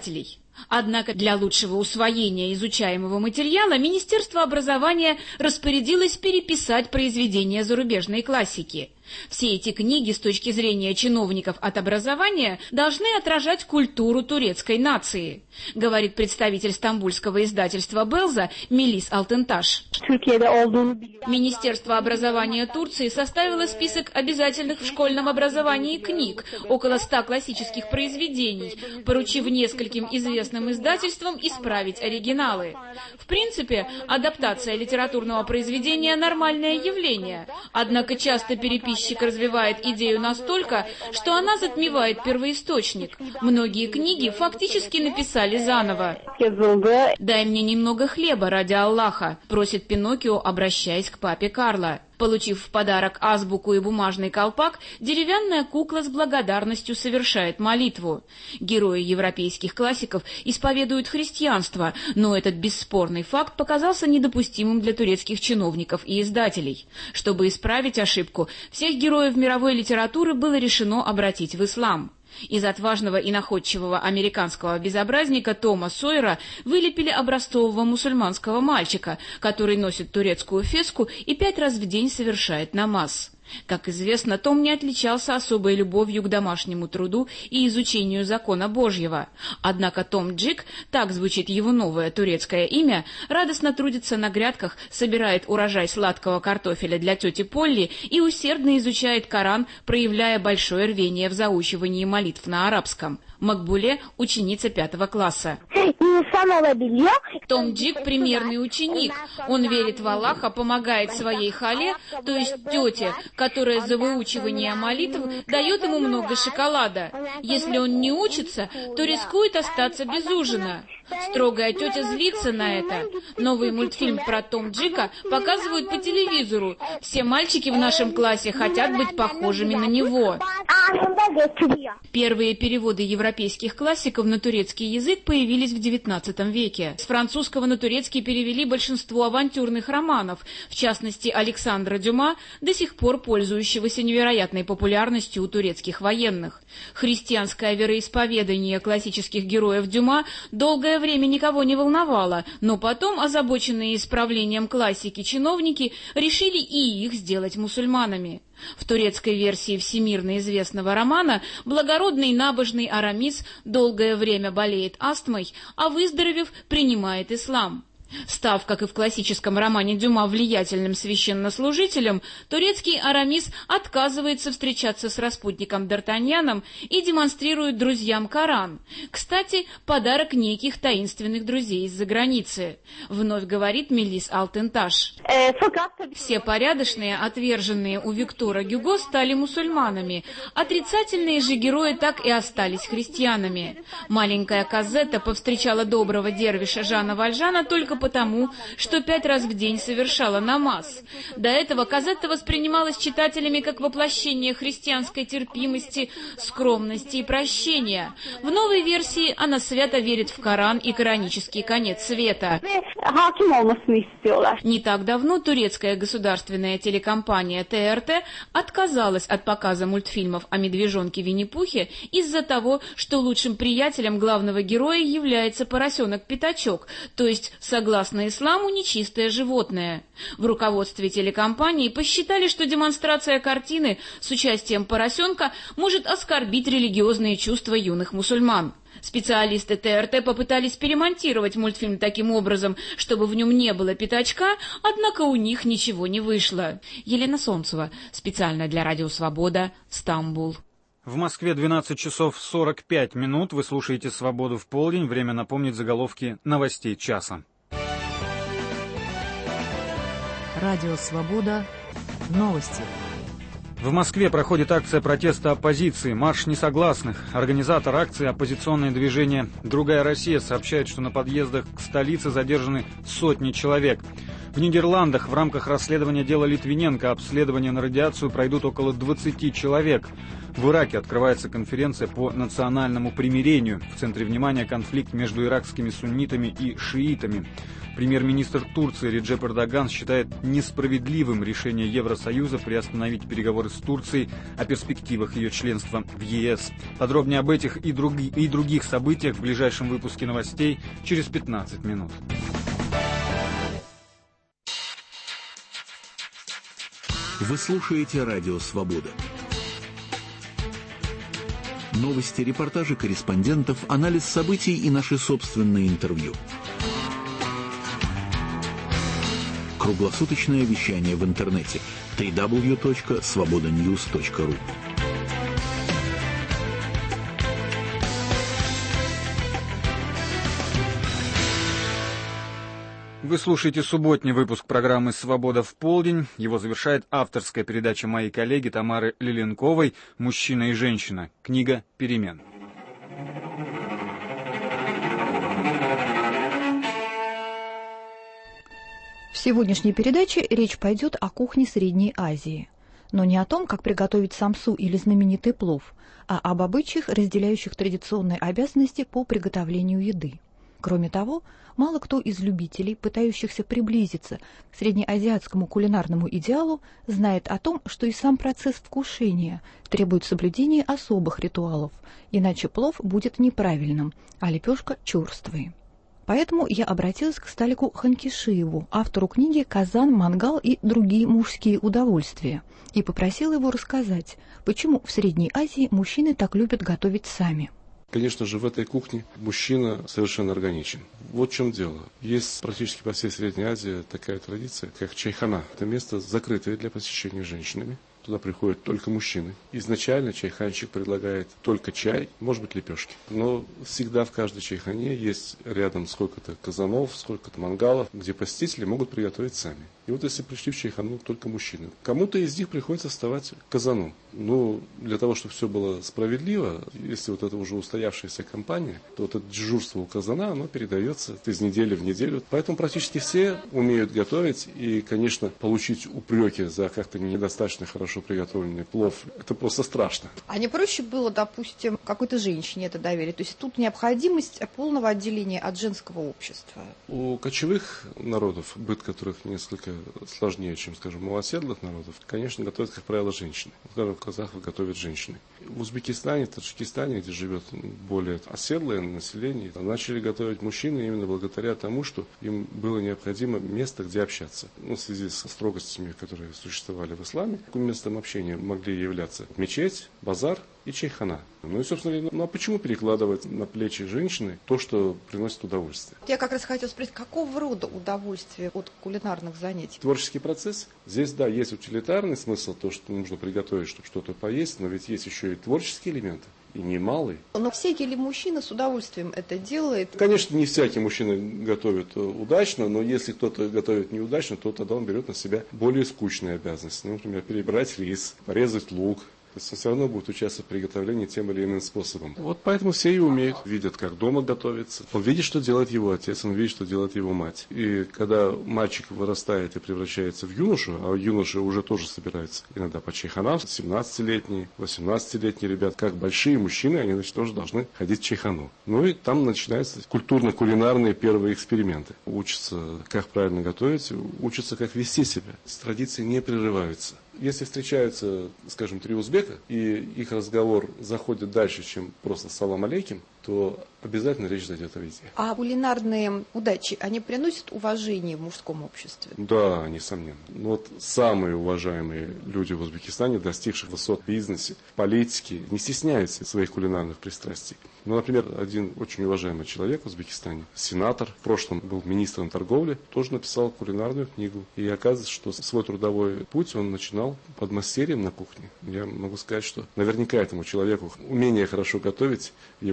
издателей. Однако для лучшего усвоения изучаемого материала Министерство образования распорядилось переписать произведения зарубежной классики. Все эти книги с точки зрения чиновников от образования должны отражать культуру турецкой нации, говорит представитель стамбульского издательства «Белза» Мелис Алтенташ. Министерство образования Турции составило список обязательных в школьном образовании книг, около 100 классических произведений, поручив нескольким известным издательствам исправить оригиналы. В принципе, адаптация литературного произведения – нормальное явление, однако часто переписчик развивает идею настолько, что она затмевает первоисточник. Многие книги фактически написали заново. «Дай мне немного хлеба ради Аллаха», просит Пиноккио, обращаясь к папе Карло. Получив в подарок азбуку и бумажный колпак, деревянная кукла с благодарностью совершает молитву. Герои европейских классиков исповедуют христианство, но этот бесспорный факт показался недопустимым для турецких чиновников и издателей. Чтобы исправить ошибку, всех героев мировой литературы было решено обратить в ислам. Из отважного и находчивого американского безобразника Тома Сойера вылепили образцового мусульманского мальчика, который носит турецкую феску и 5 раз в день совершает намаз. Как известно, Том не отличался особой любовью к домашнему труду и изучению закона Божьего. Однако Том Джик, так звучит его новое турецкое имя, радостно трудится на грядках, собирает урожай сладкого картофеля для тети Полли и усердно изучает Коран, проявляя большое рвение в заучивании молитв на арабском. Макбуле – ученица 5 класса. Том Джик – примерный ученик. Он верит в Аллаха, помогает своей хале, то есть тете, которая за выучивание молитв дает ему много шоколада. Если он не учится, то рискует остаться без ужина. Строгая тетя злится на это. Новый мультфильм про Том Джика показывают по телевизору. Все мальчики в нашем классе хотят быть похожими на него. Первые переводы европейских классиков на турецкий язык появились в XIX веке. С французского на турецкий перевели большинство авантюрных романов, в частности Александра Дюма, до сих пор пользующегося невероятной популярностью у турецких военных. Христианское вероисповедание классических героев Дюма долгое время никого не волновало, но потом озабоченные исправлением классики чиновники решили и их сделать мусульманами. В турецкой версии всемирно известного романа благородный набожный Арамис долгое время болеет астмой, а выздоровев, принимает ислам. Став, как и в классическом романе Дюма, влиятельным священнослужителем, турецкий Арамис отказывается встречаться с распутником Д'Артаньяном и демонстрирует друзьям Коран. Кстати, подарок неких таинственных друзей из-за границы. Вновь говорит Мелис Алтенташ. Все порядочные, отверженные у Виктора Гюго, стали мусульманами. Отрицательные же герои так и остались христианами. Маленькая Казетта повстречала доброго дервиша Жана Вальжана только потому, что 5 раз в день совершала намаз. До этого Казетта воспринималась читателями как воплощение христианской терпимости, скромности и прощения. В новой версии она свято верит в Коран и коранический конец света. Не так давно турецкая государственная телекомпания ТРТ отказалась от показа мультфильмов о медвежонке Винни-Пухе из-за того, что лучшим приятелем главного героя является поросенок-пятачок, то есть, согласно исламу, нечистое животное. В руководстве телекомпании посчитали, что демонстрация картины с участием поросенка может оскорбить религиозные чувства юных мусульман. Специалисты ТРТ попытались перемонтировать мультфильм таким образом, чтобы в нем не было пятачка, однако у них ничего не вышло. Елена Солнцева, специально для Радио Свобода, Стамбул. В Москве 12 часов 45 минут. Вы слушаете «Свободу в полдень». Время напомнить заголовки новостей часа. Радио Свобода. Новости. В Москве проходит акция протеста оппозиции «Марш несогласных». Организатор акции «Оппозиционное движение. Другая Россия» сообщает, что на подъездах к столице задержаны сотни человек. В Нидерландах в рамках расследования дела Литвиненко обследования на радиацию пройдут около 20 человек. В Ираке открывается конференция по национальному примирению. В центре внимания конфликт между иракскими суннитами и шиитами. Премьер-министр Турции Реджеп Эрдоган считает несправедливым решение Евросоюза приостановить переговоры с Турцией о перспективах ее членства в ЕС. Подробнее об этих и других событиях в ближайшем выпуске новостей через 15 минут. Вы слушаете «Радио Свобода». Новости, репортажи корреспондентов, анализ событий и наши собственные интервью. Круглосуточное вещание в интернете www.svobodanews.ru. Вы слушаете субботний выпуск программы «Свобода в полдень». Его завершает авторская передача моей коллеги Тамары Лиленковой «Мужчина и женщина. Книга перемен». В сегодняшней передаче речь пойдет о кухне Средней Азии. Но не о том, как приготовить самсу или знаменитый плов, а об обычаях, разделяющих традиционные обязанности по приготовлению еды. Кроме того, мало кто из любителей, пытающихся приблизиться к среднеазиатскому кулинарному идеалу, знает о том, что и сам процесс вкушения требует соблюдения особых ритуалов, иначе плов будет неправильным, а лепешка черствой. Поэтому я обратилась к Сталику Ханкишиеву, автору книги «Казан, мангал и другие мужские удовольствия», и попросила его рассказать, почему в Средней Азии мужчины так любят готовить сами. Конечно же, в этой кухне мужчина совершенно органичен. Вот в чем дело. Есть практически по всей Средней Азии такая традиция, как чайхана. Это место закрытое для посещения женщинами. Туда приходят только мужчины. Изначально чайханщик предлагает только чай, может быть, лепешки. Но всегда в каждой чайхане есть рядом сколько-то казанов, сколько-то мангалов, где посетители могут приготовить сами. И вот если пришли в чайхану только мужчины, кому-то из них приходится вставать к казану. Но для того, чтобы все было справедливо, если вот это уже устоявшаяся компания, то вот это дежурство у казана, оно передается из недели в неделю. Поэтому практически все умеют готовить. И, конечно, получить упреки за как-то недостаточно хорошо приготовленный плов, это просто страшно. А не проще было, допустим, какой-то женщине это доверить? То есть тут необходимость полного отделения от женского общества. У кочевых народов, быт которых несколько сложнее, чем, скажем, у оседлых народов, конечно, готовят, как правило, женщины. Скажем, в казахах готовят женщины. В Узбекистане, Таджикистане, где живет более оседлое население, начали готовить мужчины именно благодаря тому, что им было необходимо место, где общаться. В связи со строгостями, которые существовали в исламе, местом общения могли являться мечеть, базар и чайхана. Ну и, собственно, а почему перекладывать на плечи женщины то, что приносит удовольствие? Я как раз хотела спросить, какого рода удовольствие от кулинарных занятий? Творческий процесс. Здесь, да, есть утилитарный смысл, то, что нужно приготовить, чтобы что-то поесть, но ведь есть еще и творческие элементы. И немалый. Но всякий ли мужчина с удовольствием это делает? Конечно, не всякий мужчина готовит удачно, но если кто-то готовит неудачно, то тогда он берет на себя более скучные обязанности. Например, перебрать рис, порезать лук. То есть он все равно будет участвовать в приготовлении тем или иным способом. Вот поэтому все и умеют, видят, как дома готовится. Он видит, что делает его отец, он видит, что делает его мать. И когда мальчик вырастает и превращается в юношу, а юноши уже тоже собираются иногда по чайханам, 17-летние, 18-летние ребят, как большие мужчины, они, значит, тоже должны ходить в чайхану. Ну и там начинаются культурно-кулинарные первые эксперименты. Учатся, как правильно готовить, учатся, как вести себя. Традиции не прерываются. Если встречаются, скажем, три узбека, и их разговор заходит дальше, чем просто «салам алейким», то обязательно речь зайдет о еде. А кулинарные удачи, они приносят уважение в мужском обществе? Да, несомненно. Но вот самые уважаемые люди в Узбекистане, достигшие высот в бизнесе, в политике, не стесняются своих кулинарных пристрастий. Ну, например, один очень уважаемый человек в Узбекистане, сенатор, в прошлом был министром торговли, тоже написал кулинарную книгу. И оказывается, что свой трудовой путь он начинал подмастерьем на кухне. Я могу сказать, что наверняка этому человеку умение хорошо готовить в его жизни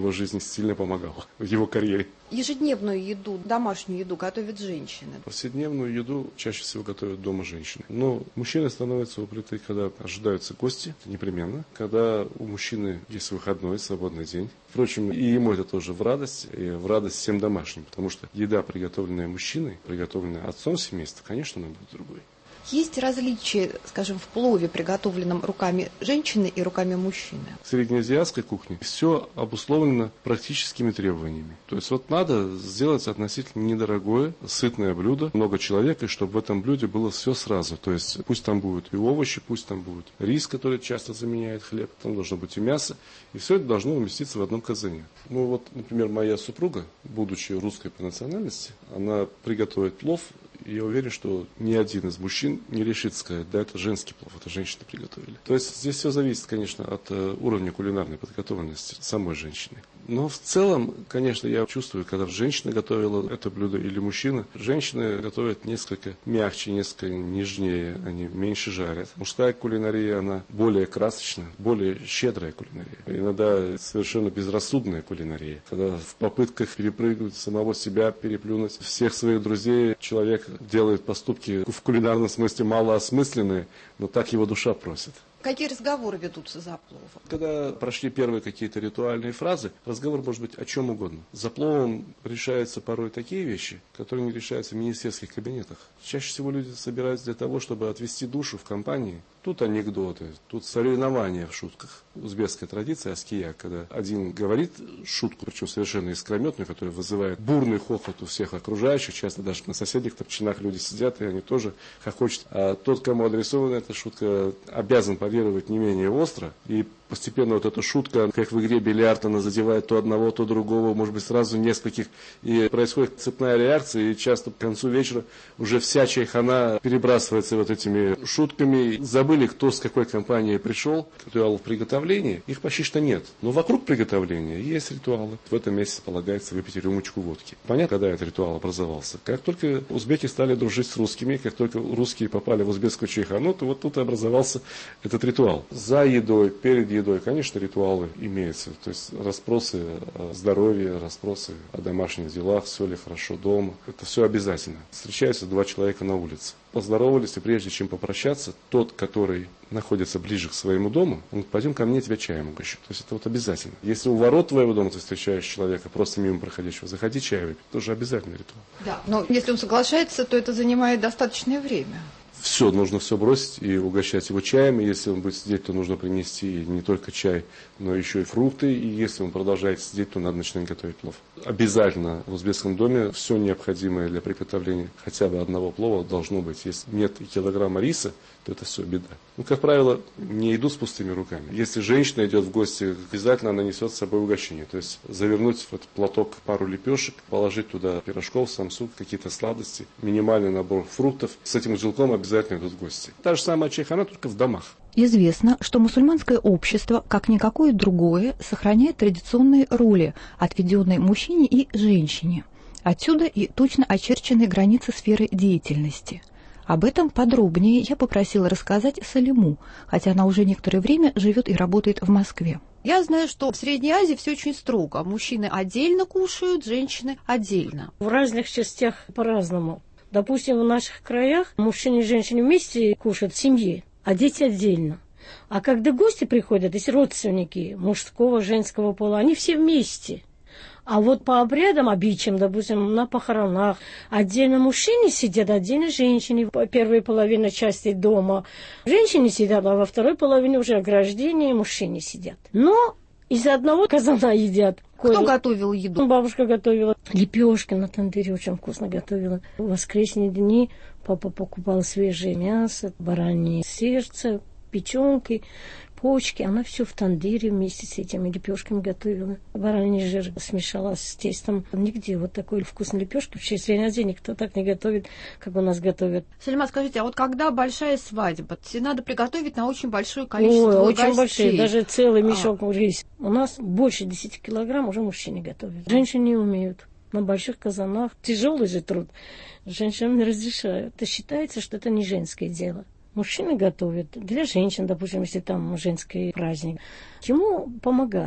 сильно помогало в его карьере. Ежедневную еду, домашнюю еду готовят женщины. Повседневную еду чаще всего готовят дома женщины. Но мужчины становятся у плиты, когда ожидаются гости, непременно. Когда у мужчины есть выходной, свободный день. Впрочем, и ему это тоже в радость, и в радость всем домашним. Потому что еда, приготовленная мужчиной, приготовленная отцом семейства, конечно, она будет другой. Есть различия, скажем, в плове, приготовленном руками женщины и руками мужчины? В среднеазиатской кухне все обусловлено практическими требованиями. То есть вот надо сделать относительно недорогое, сытное блюдо, много человек, и чтобы в этом блюде было все сразу. То есть пусть там будут и овощи, пусть там будет рис, который часто заменяет хлеб, там должно быть и мясо, и все это должно уместиться в одном казане. Ну вот, например, моя супруга, будучи русской по национальности, она приготовит плов. Я уверен, что ни один из мужчин не решит сказать, да, это женский плов, это женщины приготовили. То есть здесь все зависит, конечно, от уровня кулинарной подготовленности самой женщины. Но в целом, конечно, я чувствую, когда женщина готовила это блюдо или мужчина, женщины готовят несколько мягче, несколько нежнее, они меньше жарят. Мужская кулинария, она более красочная, более щедрая кулинария. Иногда совершенно безрассудная кулинария. Когда в попытках перепрыгнуть самого себя, переплюнуть всех своих друзей, человек делает поступки в кулинарном смысле малоосмысленные, но так его душа просит. Какие разговоры ведутся за пловом? Когда прошли первые какие-то ритуальные фразы, разговор может быть о чем угодно. За пловом решаются порой такие вещи, которые не решаются в министерских кабинетах. Чаще всего люди собираются для того, чтобы отвести душу в компании. Тут анекдоты, тут соревнования в шутках. Узбекская традиция аския, когда один говорит шутку, причем совершенно искрометную, которая вызывает бурный хохот у всех окружающих, часто даже на соседних топчинах люди сидят, и они тоже хохочут. А тот, кому адресована эта шутка, обязан парировать не менее остро, и постепенно вот эта шутка, как в игре бильярд, она задевает то одного, то другого, может быть, сразу нескольких, и происходит цепная реакция, и часто к концу вечера уже вся чайхана перебрасывается вот этими шутками. Забыли, кто с какой компанией пришел, ритуалов приготовления, их почти что нет. Но вокруг приготовления есть ритуалы. В этом месяце полагается выпить рюмочку водки. Понятно, когда этот ритуал образовался? Как только узбеки стали дружить с русскими, как только русские попали в узбекскую чайхану, то вот тут и образовался этот ритуал. За едой, перед едой, конечно, ритуалы имеются. То есть расспросы о здоровье, расспросы о домашних делах, все ли хорошо дома. Это все обязательно. Встречаются два человека на улице. Поздоровались, и прежде чем попрощаться, тот, который находится ближе к своему дому, он говорит: пойдем ко мне, тебя чаем угощу. То есть это вот обязательно. Если у ворот твоего дома ты встречаешь человека, просто мимо проходящего, заходи чай выпить. Тоже обязательный ритуал. Да, но если он соглашается, то это занимает достаточное время. Все, нужно все бросить и угощать его чаем. И если он будет сидеть, то нужно принести не только чай, но еще и фрукты. И если он продолжает сидеть, то надо начинать готовить плов. Обязательно в узбекском доме все необходимое для приготовления хотя бы одного плова должно быть. Если нет и килограмма риса, то это все беда. Ну, как правило, не идут с пустыми руками. Если женщина идет в гости, обязательно она несет с собой угощение. То есть завернуть в этот платок пару лепешек, положить туда пирожков, самсу, какие-то сладости, минимальный набор фруктов. С этим узелком обязательно идут в гости. Та же самая чайхана, только в домах. Известно, что мусульманское общество, как никакое другое, сохраняет традиционные роли, отведенные мужчине и женщине. Отсюда и точно очерченные границы сферы деятельности. Об этом подробнее я попросила рассказать Салиму, хотя она уже некоторое время живет и работает в Москве. Я знаю, что в Средней Азии все очень строго. Мужчины отдельно кушают, женщины отдельно. В разных частях по-разному. Допустим, в наших краях мужчины и женщины вместе кушают в семье, а дети отдельно. А когда гости приходят, если родственники мужского, женского пола, они все вместе. А вот по обрядам, обычаям, допустим, на похоронах, отдельно мужчины сидят, отдельно женщины. По первой половине части дома женщины сидят, а во второй половине уже ограждение мужчины сидят. Но из одного казана едят. Кто готовил еду? Бабушка готовила. Лепешки на тандыре очень вкусно готовила. В воскресные дни папа покупал свежее мясо, баранье сердце, печенки, почки. Она все в тандыре вместе с этими лепешками готовила. Бараний жир смешала с тестом. Нигде вот такой вкусной лепешки в Средней Азии никто так не готовит, как у нас готовят. Салима, скажите, а вот когда большая свадьба, надо приготовить на очень большое количество гостей. Очень большие, даже целый мешок рис. У нас больше 10 килограмм уже мужчины готовят. Женщины не умеют. На больших казанах. Тяжелый же труд. Женщинам не разрешают. Это считается, что это не женское дело. Мужчины готовят для женщин, допустим, если там женский праздник. Ему помогают.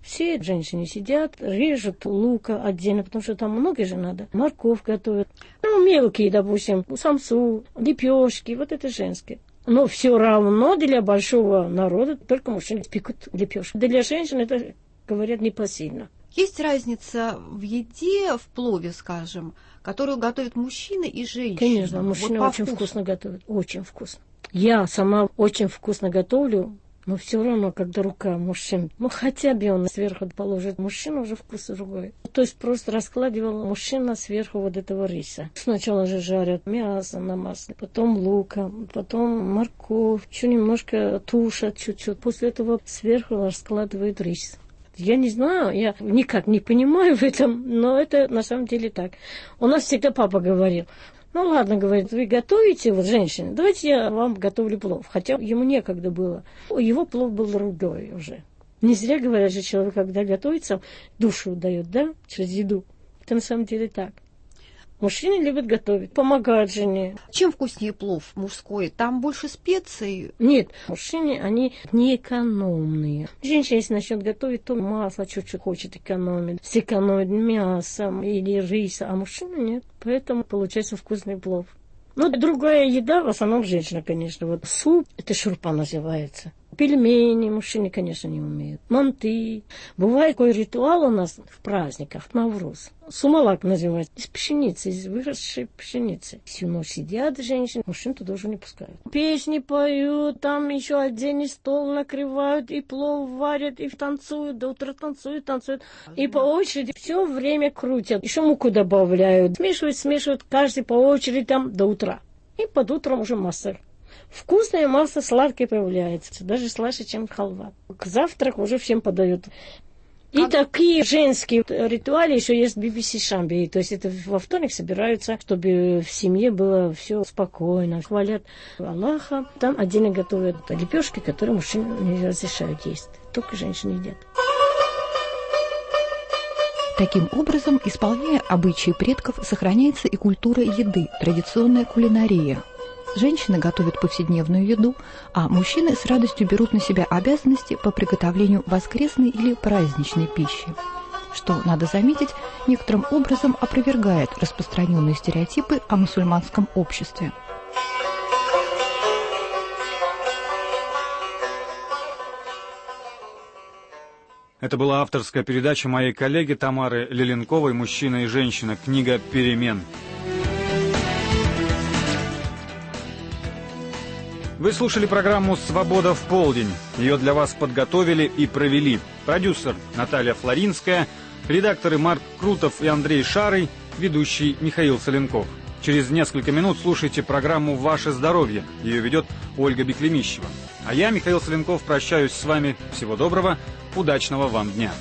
Все женщины сидят, режут лука отдельно, потому что там много же надо. Морковь готовят. Ну, мелкие, допустим, самсу, лепешки, вот это женское. Но все равно для большого народа только мужчины пекут лепешки. Для женщин это, говорят, непосильно. Есть разница в еде, в плове, скажем, которую готовят мужчины и женщины? Конечно, мужчины вот очень вкусно готовят, очень вкусно. Я сама очень вкусно готовлю, но все равно, когда рука мужчин, ну хотя бы он сверху положит, мужчина уже вкус другой. То есть просто раскладывал мужчина сверху вот этого риса. Сначала же жарят мясо на масле, потом лука, потом морковь, еще немножко тушат чуть-чуть. После этого сверху раскладывают рис. Я не знаю, я никак не понимаю в этом, но это на самом деле так. У нас всегда папа говорил: ну ладно, говорит, вы готовите, вот женщины, давайте я вам готовлю плов. Хотя ему некогда было. Его плов был другой уже. Не зря говорят же, человек, когда готовится, душу дает, да, через еду. Это на самом деле так. Мужчины любят готовить, помогают жене. Чем вкуснее плов мужской? Там больше специй? Нет, мужчины, они не экономные. Женщина, если начнет готовить, то масло чуть-чуть хочет экономить. Сэкономить мясом или рисом, а мужчина нет. Поэтому получается вкусный плов. Ну, другая еда, в основном женщина, конечно. Вот суп, это шурпа называется. Пельмени мужчины, конечно, не умеют. Манты. Бывает такой ритуал у нас в праздниках, Навруз. Сумалак называется. Из пшеницы, из выросшей пшеницы. Всю ночь сидят женщины, мужчин туда уже не пускают. Песни поют, там еще отдельный стол накрывают, и плов варят, и танцуют, до утра танцуют. И по очереди все время крутят. Еще муку добавляют. Смешивают, каждый по очереди там до утра. И под утром уже масса. Вкусное масло сладкое появляется, даже слаще, чем халва. К завтраку уже всем подают. И такие женские ритуалы еще есть в BBC Шамби. То есть это во вторник собираются, чтобы в семье было все спокойно. Хвалят Аллаха. Там отдельно готовят лепешки, которые мужчины не разрешают есть. Только женщины едят. Таким образом, исполняя обычаи предков, сохраняется и культура еды, традиционная кулинария. Женщины готовят повседневную еду, а мужчины с радостью берут на себя обязанности по приготовлению воскресной или праздничной пищи, что, надо заметить, некоторым образом опровергает распространенные стереотипы о мусульманском обществе. Это была авторская передача моей коллеги Тамары Леленковой «Мужчина и женщина. Книга перемен». Вы слушали программу «Свобода в полдень». Ее для вас подготовили и провели продюсер Наталья Флоринская, редакторы Марк Крутов и Андрей Шарый, ведущий Михаил Соленков. Через несколько минут слушайте программу «Ваше здоровье». Ее ведет Ольга Беклемищева. А я, Михаил Соленков, прощаюсь с вами. Всего доброго, удачного вам дня.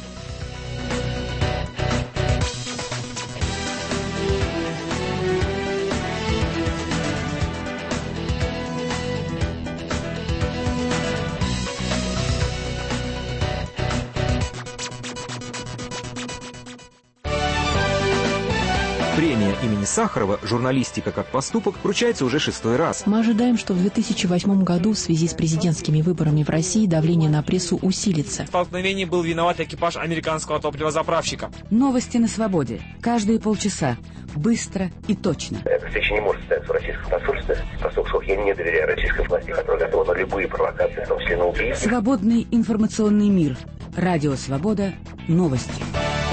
Премия имени Сахарова «Журналистика как поступок» вручается уже 6-й раз. Мы ожидаем, что в 2008 году в связи с президентскими выборами в России давление на прессу усилится. В столкновении был виноват экипаж американского топливозаправщика. Новости на свободе. Каждые полчаса. Быстро и точно. Эта встреча не может состояться в российском посольстве, поскольку я не доверяю российской власти, которая готова на любые провокации, в том числе на убийство. Свободный информационный мир. Радио «Свобода». Новости.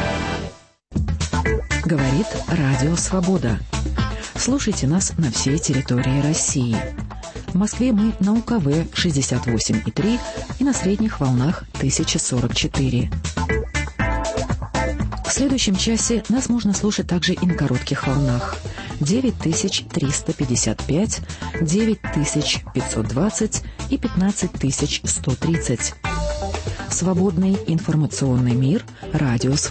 Говорит Радио Свобода. Слушайте нас на всей территории России. В Москве мы на УКВ 68,3 и на средних волнах 1044. В следующем часе нас можно слушать также и на коротких волнах 9355, 9520 и 15130. Свободный информационный мир. Радио Свобода.